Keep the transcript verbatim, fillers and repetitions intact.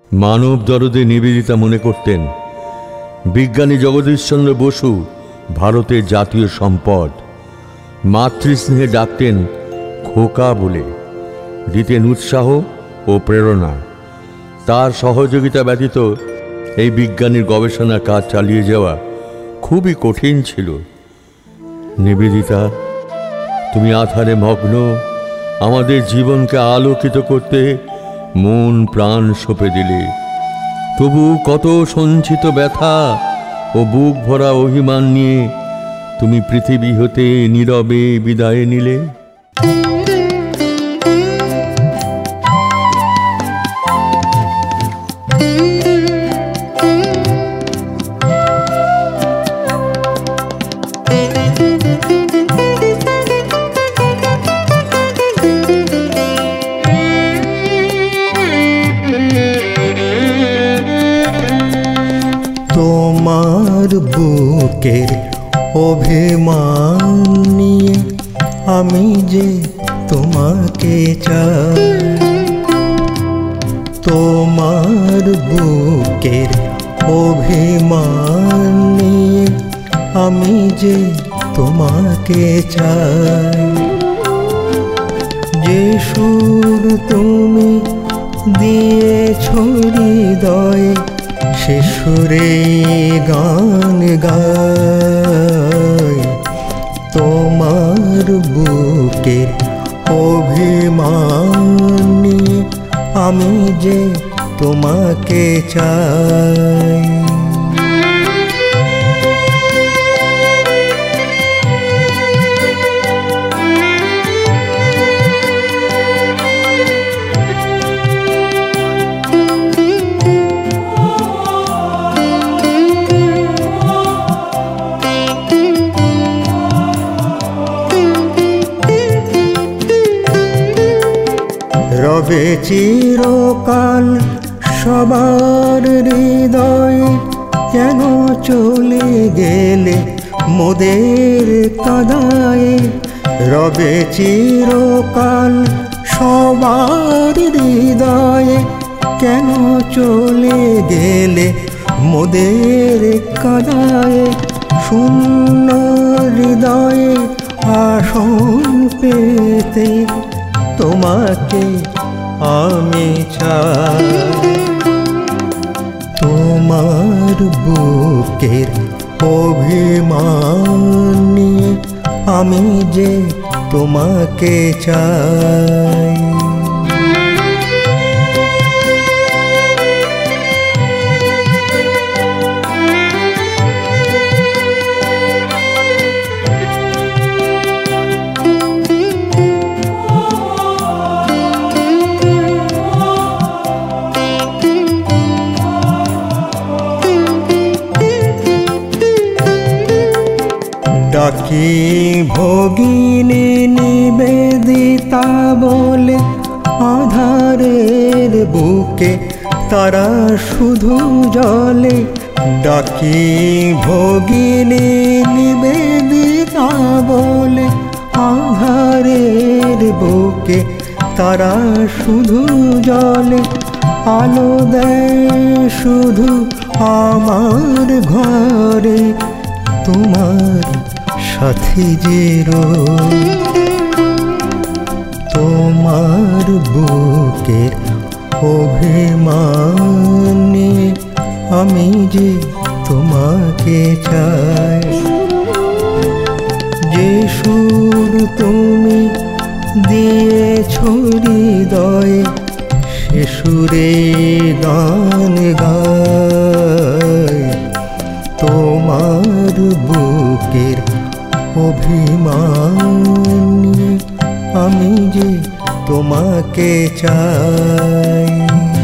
মানব দরদে নিবেদিতা মনে করতেন বিজ্ঞানী জগদীশচন্দ্র বসু ভারতের জাতীয় সম্পদ। মাতৃস্নেহে ডাকতেন খোকা বলে, দিতেন উৎসাহ ও প্রেরণা। তার সহযোগিতা ব্যতীত এই বিজ্ঞানীর গবেষণা কাজ চালিয়ে যাওয়া খুবই কঠিন ছিল। নিবেদিতা, তুমি আধারে মগ্ন, আমাদের জীবনকে আলোকিত করতে মন প্রাণ সঁপে দিলে। তবু কত সঞ্চিত ব্যথা ও বুক ভরা অভিমান নিয়ে তুমি পৃথিবী হতে নীরবে বিদায় নিলে। তোমার বুকের অভিমান নিয়ে আমি যে তোমাকে চাই, তোমার বুকের অভিমান নিয়ে আমি যে তোমাকে চাই। যে সুর তুমি দিয়েছ হৃদয়ে সে সুরে গান গায়। তোমার বুকের অভিমান নিয়ে আমি যে তোমাকে চাই। রবে চিরকাল সবার হৃদয়ে, কেন চলে গেলে মোদের কাদায়ে। রবে চিরকাল সবার হৃদয়ে, কেন চলে গেলে মোদের কাদায়ে। শূন্য হৃদয়ে আসন পেতে তোমাকে আমি চাই। তোমার বুকের অভিমান নিয়ে আমি যে তোমাকে চাই। ডাকি ভগিনী নিবেদিতা বলে, আধারের বুকে তারা শুধু জলে। ডাকি ভগিনী নিবেদিতা বলে, আধারের বুকে তারা শুধু জলে। আলো দেয় শুধু আমার ঘরে, তোমার সাথী যে রোজ। তোমার বুকের অভিমান নিয়ে আমি যে তোমাকে চাই। যে সুর তুমি দিয়েছ হৃদয়ে সে সুরে গান গায়। তোমার বুকের অভিমান নিয়ে আমি যে তোমাকে চাই।